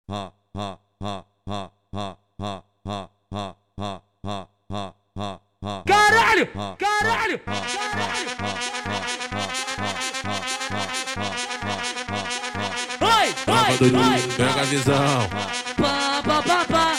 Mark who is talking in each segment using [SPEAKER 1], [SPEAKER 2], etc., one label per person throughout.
[SPEAKER 1] Caralho! Caralho! Oi! Oi! Oi!
[SPEAKER 2] Pega a visão.
[SPEAKER 1] Pá, pá, pá, pá.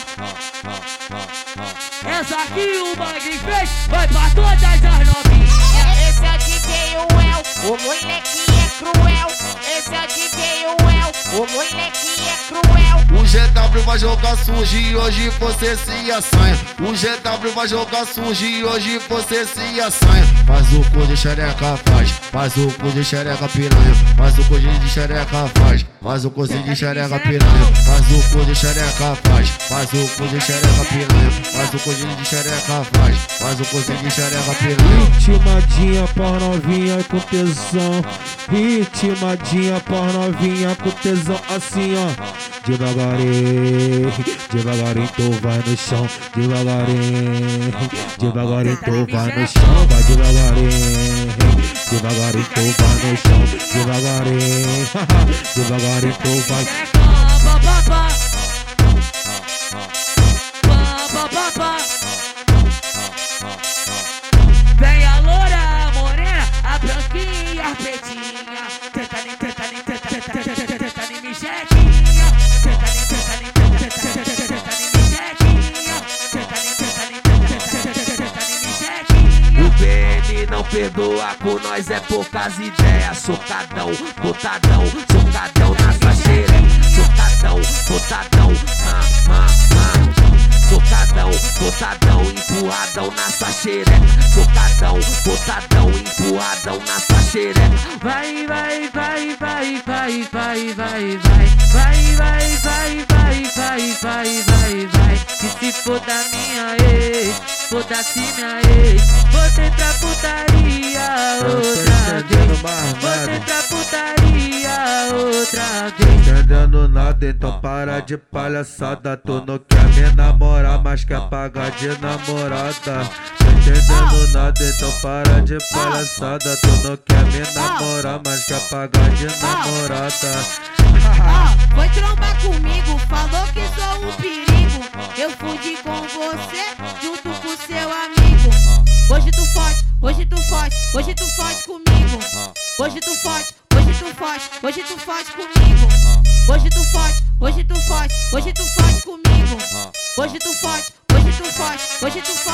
[SPEAKER 1] Essa aqui o Magri fez, vai pra todas as novinhas.
[SPEAKER 3] Esse é o DJ Well, o moleque é cruel. Esse é o DJ Well, o moleque é cruel.
[SPEAKER 4] O GW vai jogar sujo e hoje você se assanha. O GW vai jogar sujo e hoje você se assanha. Faz o cu de xereca, faz o cu de xereca piranha. Faz o cu de xereca, faz o cozinho de xereca piranha. Faz o cu de xereca, faz o cu de xereca piranha. Faz o cozinho de xereca, faz o cozinho de xereca piranha.
[SPEAKER 5] Ritmadinha por novinha com tesão. Ritmadinha por novinha com tesão. Assim ó. Devagarinho, devagarinho tu vai no chão. Devagarinho, devagarinho tu vai no chão. Vai devagarinho, devagarinho tu vai no chão. Devagarinho, devagarinho tu vai.
[SPEAKER 1] Pá, pá, pá. Pá, pá, pá, pá. Vem a loura, a morena, a branquinha e a pretinha. Tenta nem, tenta nem, tenta, tenta, tenta, tenta, tenta nem me jequinha. Tenta nem, tenta nem, tenta, tenta, tenta, tenta nem me jequinha. Tenta nem, tenta nem, tenta, tenta, tenta, tenta nem me jequinha.
[SPEAKER 2] O PN não perdoa, com nós é poucas ideias. Socadão, botadão, socadão na sua xereca. Socadão, botadão, socadão, botadão, empurradão na sua xereca. Socadão, botadão, empurradão na sua xereca.
[SPEAKER 1] Vai, vai, vai, vai, vai, vai, vai, vai. Vai, vai, vai, vai, vai, vai, vai, vai. Que se for da minha ex, foda-se minha ex. Você pra putaria outra vez. Você pra putaria outra vez.
[SPEAKER 5] Entendendo nada, então para de palhaçada. Tu não quer me namorar, mas quer pagar de namorada. Tô entendendo nada, então para de palhaçada. Tu não quer me namorar, mas quer pagar de namorada.
[SPEAKER 3] Foi trombar comigo, falou que sou um perigo. Eu fudi com você, junto com seu amigo. Hoje tu foge, hoje tu foge, hoje tu foge comigo. Hoje tu foge, hoje tu foge, hoje tu foge comigo. Hoje tu foge, hoje tu foge, hoje tu foge comigo. Hoje tu foge, hoje tu foge, hoje tu foge.